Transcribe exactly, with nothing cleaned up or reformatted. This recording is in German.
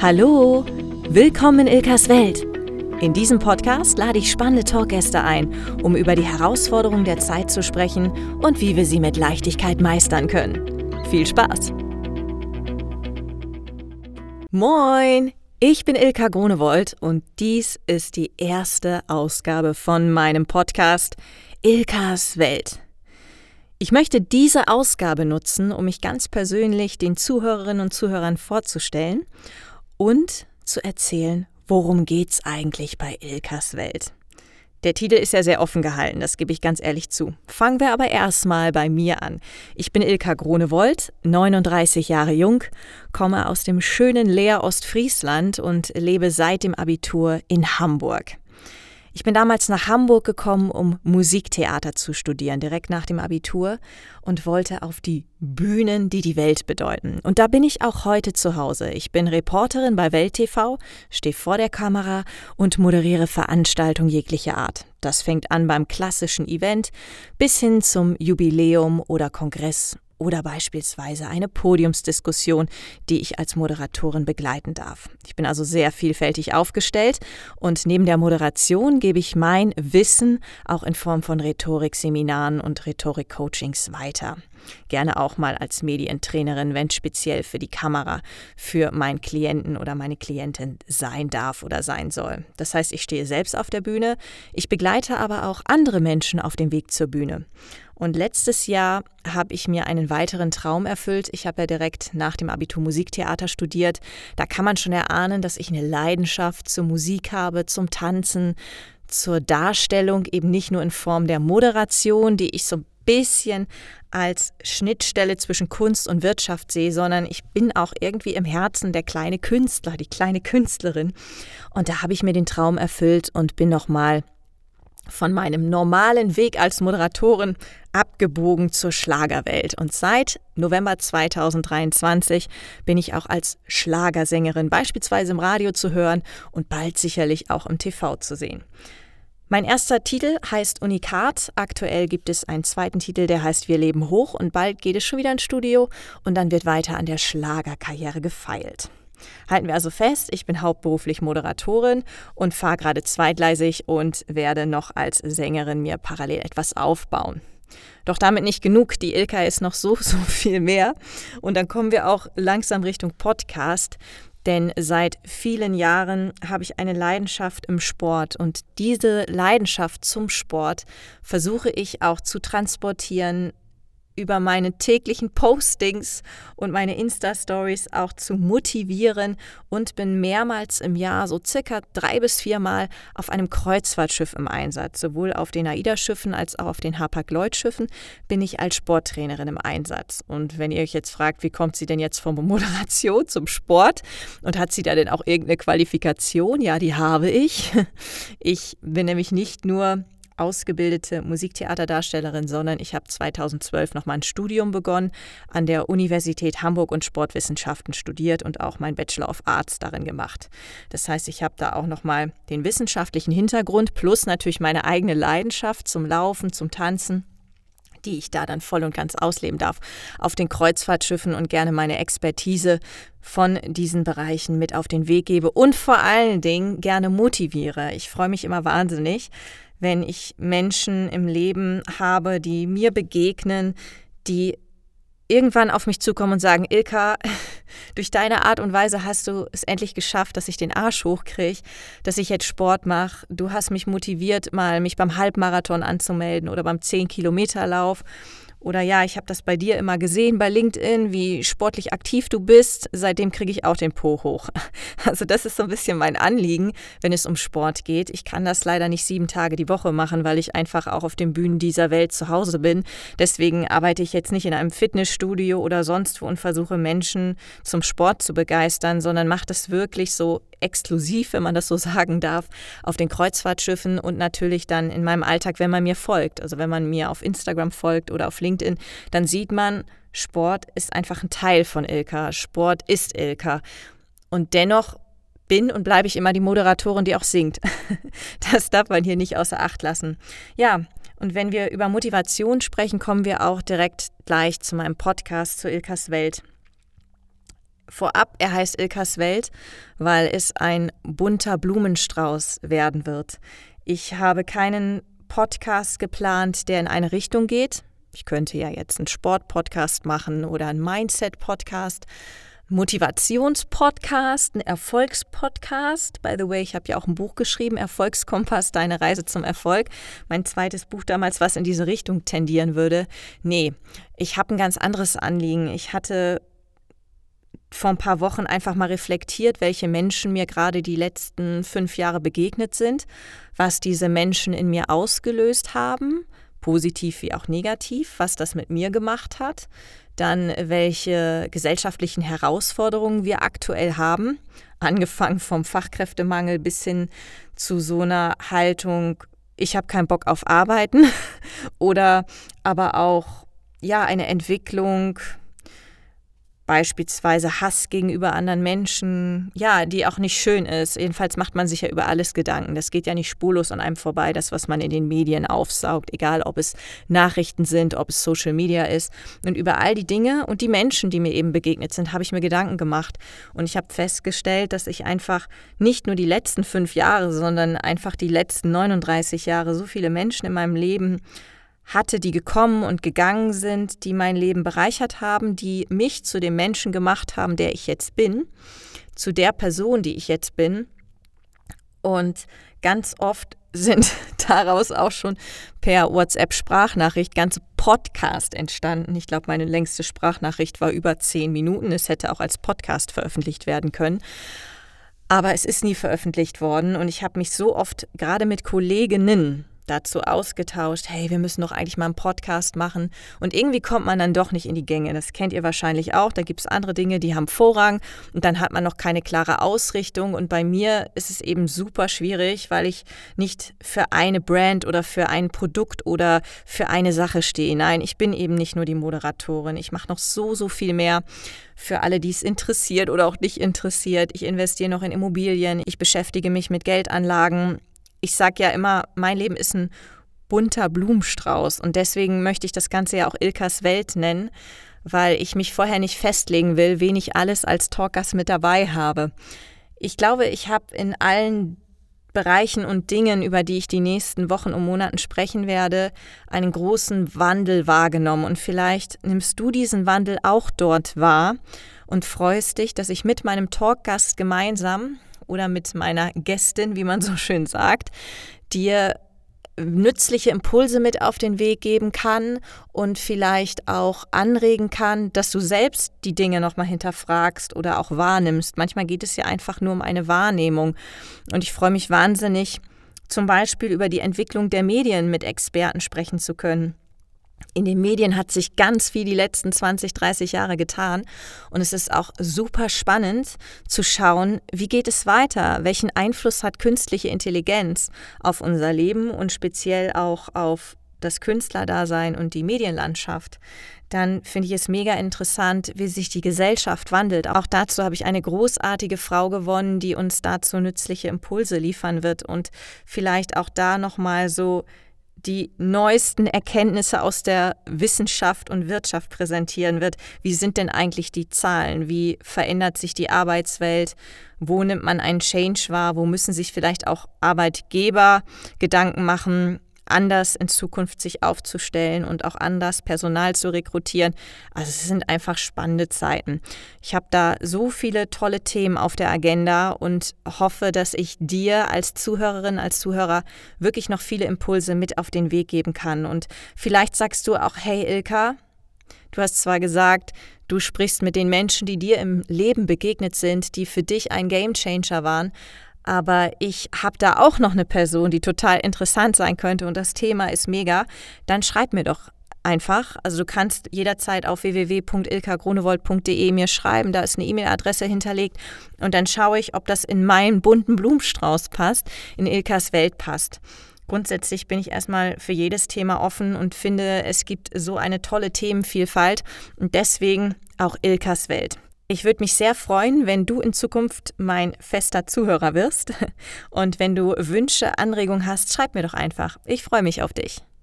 Hallo, willkommen in Ilkas Welt. In diesem Podcast lade ich spannende Talkgäste ein, um über die Herausforderungen der Zeit zu sprechen und wie wir sie mit Leichtigkeit meistern können. Viel Spaß! Moin, ich bin Ilka Gronewold und dies ist die erste Ausgabe von meinem Podcast Ilkas Welt. Ich möchte diese Ausgabe nutzen, um mich ganz persönlich den Zuhörerinnen und Zuhörern vorzustellen und zu erzählen, worum geht's eigentlich bei Ilkas Welt. Der Titel ist ja sehr offen gehalten, das gebe ich ganz ehrlich zu. Fangen wir aber erstmal bei mir an. Ich bin Ilka Gronewold, neununddreißig Jahre jung, komme aus dem schönen Leer Ostfriesland und lebe seit dem Abitur in Hamburg. Ich bin damals nach Hamburg gekommen, um Musiktheater zu studieren, direkt nach dem Abitur, und wollte auf die Bühnen, die die Welt bedeuten. Und da bin ich auch heute zu Hause. Ich bin Reporterin bei Welt T V, stehe vor der Kamera und moderiere Veranstaltungen jeglicher Art. Das fängt an beim klassischen Event bis hin zum Jubiläum oder Kongress oder beispielsweise eine Podiumsdiskussion, die ich als Moderatorin begleiten darf. Ich bin also sehr vielfältig aufgestellt und neben der Moderation gebe ich mein Wissen auch in Form von Rhetorikseminaren und Rhetorikcoachings weiter. Gerne auch mal als Medientrainerin, wenn es speziell für die Kamera für meinen Klienten oder meine Klientin sein darf oder sein soll. Das heißt, ich stehe selbst auf der Bühne, ich begleite aber auch andere Menschen auf dem Weg zur Bühne. Und letztes Jahr habe ich mir einen weiteren Traum erfüllt. Ich habe ja direkt nach dem Abitur Musiktheater studiert. Da kann man schon erahnen, dass ich eine Leidenschaft zur Musik habe, zum Tanzen, zur Darstellung, eben nicht nur in Form der Moderation, die ich so ein bisschen als Schnittstelle zwischen Kunst und Wirtschaft sehe, sondern ich bin auch irgendwie im Herzen der kleine Künstler, die kleine Künstlerin. Und da habe ich mir den Traum erfüllt und bin nochmal von meinem normalen Weg als Moderatorin abgebogen zur Schlagerwelt. Und seit November zweitausenddreiundzwanzig bin ich auch als Schlagersängerin beispielsweise im Radio zu hören und bald sicherlich auch im T V zu sehen. Mein erster Titel heißt Unikat. Aktuell gibt es einen zweiten Titel, der heißt Wir leben hoch, und bald geht es schon wieder ins Studio und dann wird weiter an der Schlagerkarriere gefeilt. Halten wir also fest, ich bin hauptberuflich Moderatorin und fahre gerade zweigleisig und werde noch als Sängerin mir parallel etwas aufbauen. Doch damit nicht genug, die Ilka ist noch so, so viel mehr. Und dann kommen wir auch langsam Richtung Podcast, denn seit vielen Jahren habe ich eine Leidenschaft im Sport und diese Leidenschaft zum Sport versuche ich auch zu transportieren, über meine täglichen Postings und meine Insta-Stories auch zu motivieren und bin mehrmals im Jahr, so circa drei bis viermal, auf einem Kreuzfahrtschiff im Einsatz. Sowohl auf den AIDA-Schiffen als auch auf den Hapag-Lloyd-Schiffen bin ich als Sporttrainerin im Einsatz. Und wenn ihr euch jetzt fragt, wie kommt sie denn jetzt von Moderation zum Sport und hat sie da denn auch irgendeine Qualifikation? Ja, die habe ich. Ich bin nämlich nicht nur ausgebildete Musiktheaterdarstellerin, sondern ich habe zweitausendzwölf nochmal ein Studium begonnen, an der Universität Hamburg und Sportwissenschaften studiert und auch mein Bachelor of Arts darin gemacht. Das heißt, ich habe da auch nochmal den wissenschaftlichen Hintergrund plus natürlich meine eigene Leidenschaft zum Laufen, zum Tanzen, die ich da dann voll und ganz ausleben darf auf den Kreuzfahrtschiffen und gerne meine Expertise von diesen Bereichen mit auf den Weg gebe und vor allen Dingen gerne motiviere. Ich freue mich immer wahnsinnig, wenn ich Menschen im Leben habe, die mir begegnen, die irgendwann auf mich zukommen und sagen, Ilka, durch deine Art und Weise hast du es endlich geschafft, dass ich den Arsch hochkriege, dass ich jetzt Sport mache. Du hast mich motiviert, mal mich beim Halbmarathon anzumelden oder beim zehn-Kilometer-Lauf. Oder ja, ich habe das bei dir immer gesehen bei LinkedIn, wie sportlich aktiv du bist. Seitdem kriege ich auch den Po hoch. Also das ist so ein bisschen mein Anliegen, wenn es um Sport geht. Ich kann das leider nicht sieben Tage die Woche machen, weil ich einfach auch auf den Bühnen dieser Welt zu Hause bin. Deswegen arbeite ich jetzt nicht in einem Fitnessstudio oder sonst wo und versuche Menschen zum Sport zu begeistern, sondern mache das wirklich so exklusiv, wenn man das so sagen darf, auf den Kreuzfahrtschiffen und natürlich dann in meinem Alltag, wenn man mir folgt. Also wenn man mir auf Instagram folgt oder auf LinkedIn, dann sieht man, Sport ist einfach ein Teil von Ilka. Sport ist Ilka. Und dennoch bin und bleibe ich immer die Moderatorin, die auch singt. Das darf man hier nicht außer Acht lassen. Ja, und wenn wir über Motivation sprechen, kommen wir auch direkt gleich zu meinem Podcast, zu Ilkas Welt. Vorab, er heißt Ilkas Welt, weil es ein bunter Blumenstrauß werden wird. Ich habe keinen Podcast geplant, der in eine Richtung geht. Ich könnte ja jetzt einen Sport-Podcast machen oder einen Mindset-Podcast, Motivationspodcast, ein Erfolgspodcast. By the way, ich habe ja auch ein Buch geschrieben, Erfolgskompass, deine Reise zum Erfolg. Mein zweites Buch damals, was in diese Richtung tendieren würde. Nee, ich habe ein ganz anderes Anliegen. Ich hatte vor ein paar Wochen einfach mal reflektiert, welche Menschen mir gerade die letzten fünf Jahre begegnet sind, was diese Menschen in mir ausgelöst haben, positiv wie auch negativ, was das mit mir gemacht hat, dann welche gesellschaftlichen Herausforderungen wir aktuell haben, angefangen vom Fachkräftemangel bis hin zu so einer Haltung, ich habe keinen Bock auf Arbeiten oder aber auch ja eine Entwicklung, beispielsweise Hass gegenüber anderen Menschen, ja, die auch nicht schön ist. Jedenfalls macht man sich ja über alles Gedanken. Das geht ja nicht spurlos an einem vorbei, das, was man in den Medien aufsaugt, egal ob es Nachrichten sind, ob es Social Media ist. Und über all die Dinge und die Menschen, die mir eben begegnet sind, habe ich mir Gedanken gemacht. Und ich habe festgestellt, dass ich einfach nicht nur die letzten fünf Jahre, sondern einfach die letzten neununddreißig Jahre so viele Menschen in meinem Leben hatte, die gekommen und gegangen sind, die mein Leben bereichert haben, die mich zu dem Menschen gemacht haben, der ich jetzt bin, zu der Person, die ich jetzt bin. Und ganz oft sind daraus auch schon per WhatsApp-Sprachnachricht ganze Podcast entstanden. Ich glaube, meine längste Sprachnachricht war über zehn Minuten. Es hätte auch als Podcast veröffentlicht werden können. Aber es ist nie veröffentlicht worden und ich habe mich so oft gerade mit Kolleginnen dazu ausgetauscht, hey, wir müssen doch eigentlich mal einen Podcast machen. Und irgendwie kommt man dann doch nicht in die Gänge. Das kennt ihr wahrscheinlich auch. Da gibt es andere Dinge, die haben Vorrang und dann hat man noch keine klare Ausrichtung. Und bei mir ist es eben super schwierig, weil ich nicht für eine Brand oder für ein Produkt oder für eine Sache stehe. Nein, ich bin eben nicht nur die Moderatorin. Ich mache noch so, so viel mehr für alle, die es interessiert oder auch nicht interessiert. Ich investiere noch in Immobilien. Ich beschäftige mich mit Geldanlagen. Ich sage ja immer, mein Leben ist ein bunter Blumenstrauß und deswegen möchte ich das Ganze ja auch Ilkas Welt nennen, weil ich mich vorher nicht festlegen will, wen ich alles als Talkgast mit dabei habe. Ich glaube, ich habe in allen Bereichen und Dingen, über die ich die nächsten Wochen und Monaten sprechen werde, einen großen Wandel wahrgenommen und vielleicht nimmst du diesen Wandel auch dort wahr und freust dich, dass ich mit meinem Talkgast gemeinsam oder mit meiner Gästin, wie man so schön sagt, dir nützliche Impulse mit auf den Weg geben kann und vielleicht auch anregen kann, dass du selbst die Dinge nochmal hinterfragst oder auch wahrnimmst. Manchmal geht es ja einfach nur um eine Wahrnehmung. Und ich freue mich wahnsinnig, zum Beispiel über die Entwicklung der Medien mit Experten sprechen zu können. In den Medien hat sich ganz viel die letzten zwanzig, dreißig Jahre getan und es ist auch super spannend zu schauen, wie geht es weiter, welchen Einfluss hat künstliche Intelligenz auf unser Leben und speziell auch auf das Künstlerdasein und die Medienlandschaft. Dann finde ich es mega interessant, wie sich die Gesellschaft wandelt. Auch dazu habe ich eine großartige Frau gewonnen, die uns dazu nützliche Impulse liefern wird und vielleicht auch da nochmal so die neuesten Erkenntnisse aus der Wissenschaft und Wirtschaft präsentieren wird. Wie sind denn eigentlich die Zahlen? Wie verändert sich die Arbeitswelt? Wo nimmt man einen Change wahr? Wo müssen sich vielleicht auch Arbeitgeber Gedanken machen, anders in Zukunft sich aufzustellen und auch anders Personal zu rekrutieren? Also es sind einfach spannende Zeiten. Ich habe da so viele tolle Themen auf der Agenda und hoffe, dass ich dir als Zuhörerin, als Zuhörer wirklich noch viele Impulse mit auf den Weg geben kann. Und vielleicht sagst du auch, hey Ilka, du hast zwar gesagt, du sprichst mit den Menschen, die dir im Leben begegnet sind, die für dich ein Gamechanger waren, aber ich habe da auch noch eine Person, die total interessant sein könnte und das Thema ist mega, dann schreib mir doch einfach. Also du kannst jederzeit auf w w w punkt ilka gronewold punkt d e mir schreiben, da ist eine E-Mail-Adresse hinterlegt und dann schaue ich, ob das in meinen bunten Blumenstrauß passt, in Ilkas Welt passt. Grundsätzlich bin ich erstmal für jedes Thema offen und finde, es gibt so eine tolle Themenvielfalt und deswegen auch Ilkas Welt. Ich würde mich sehr freuen, wenn du in Zukunft mein fester Zuhörer wirst. Und wenn du Wünsche, Anregungen hast, schreib mir doch einfach. Ich freue mich auf dich.